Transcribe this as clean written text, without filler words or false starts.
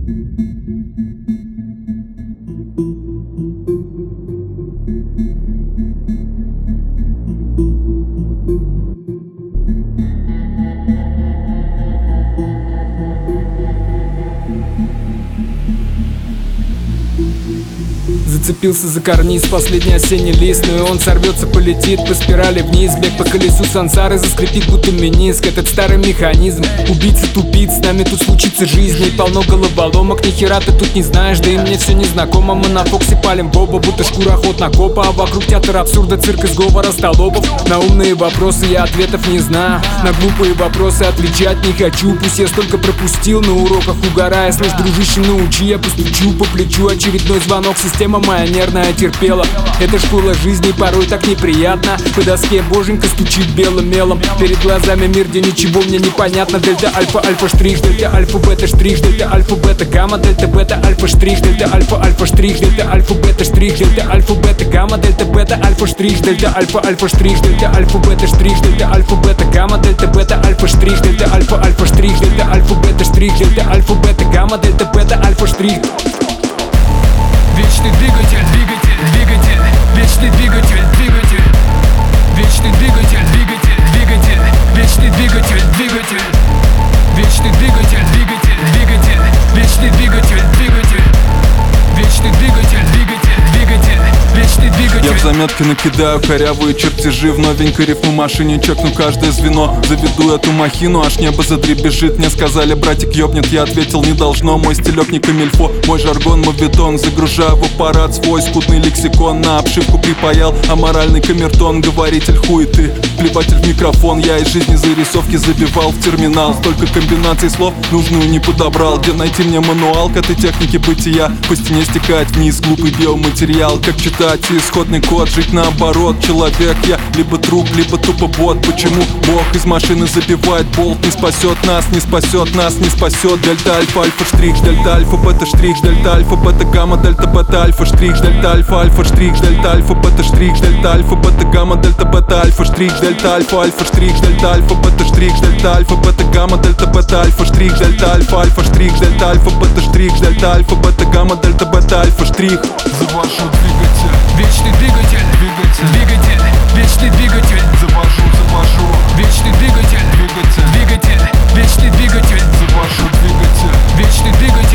Зацепился за карниз, последний осенний лист, но и он сорвется, полетит по спирали вниз. Бег по колесу сансары заскрипит, будто мениск. Этот старый механизм, убийца тупит. С нами тут случится жизнь, и полно головоломок. Ни хера ты тут не знаешь, да и мне все незнакомо. Мы на Фоксе палим боба, будто шкура охотнокопа. А вокруг театр абсурда, цирк и сговора столопов. На умные вопросы я ответов не знаю, на глупые вопросы отвечать не хочу. Пусть я столько пропустил на уроках, угорая. Слышь, дружище, научи, я постучу по плечу. Очередной звонок, система моя нервная терпела. Это школа жизни, порой так неприятно. По доске боженька стучит белым мелом. Перед глазами мир, где ничего мне не понятно. Дельта альфа, альфа штрих, дельта альфа бета штрих, дельта альфа бета гамма, дельта бета альфа штрих, дельта альфа альфа штрих, дельта альфа бета штрих, дельта альфа бета гамма, дельта бета альфа штрих, дельта альфа альфа штрих, дельта альфа бета штрих, дельта альфа бета гамма, дельта бета альфа штрих, дельта альфа альфа штрих, дельта альфа бета штрих, дельта альфа бета гамма, дельта бета альфа штрих. Вечный двигатель, двигатель, двигатель, вечный двигатель, двигатель, вечный двигатель, двигатель, двигатель, вечный двигатель, двигатель, вечный двигатель, двигатель, двигатель, вечный двигатель, двигатель, вечный двигатель, двигатель, двигатель, вечный двигатель. Я в заметке накидаю корявые чертежи, в новенькой рифму-машине чекну каждое звено. Заведу эту махину, аж небо задребезжит. Мне сказали, братик ёбнет, я ответил, не должно. Мой стилек не камильфо, мой жаргон моветон. Загружаю в аппарат свой скудный лексикон. На обшивку припаял аморальный камертон. Говоритель хуй ты, плеватель в микрофон. Я из жизни зарисовки забивал в терминал. Столько комбинаций слов, нужную не подобрал. Где найти мне мануал к этой технике бытия? По стене стекает вниз глупый биоматериал. Как читать исходный код, жить наоборот. Человек я, либо труп, либо тупо бот. Почему Бог из машины забивает болт? Не спасет нас, не спасет нас, не спасет. Дельта альфа, альфа штрих, дельта альфа, бета штрих, дельта альфа, бета гамма, дельта бета альфа штрих, дельта альфа, альфа штрих, дельта альфа, бета штрих, дельта альфа, бета гамма, дельта бета альфа штрих, дельта альфа, альфа штрих, дельта альфа, бета штрих, дельта альфа, бета гамма, дельта бета альфа штрих, дельта альфа, альфа штрих, дельта альфа, бета штрих, дельта альфа, бета гамма, дельта бета альфа штрих. Завожу двигатель, вечный двигатель, двигатель, двигатель, вечный двигатель, завожу, вечный двигатель, двигатель, двигатель, вечный двигатель, завожу двигатель, вечный двигатель.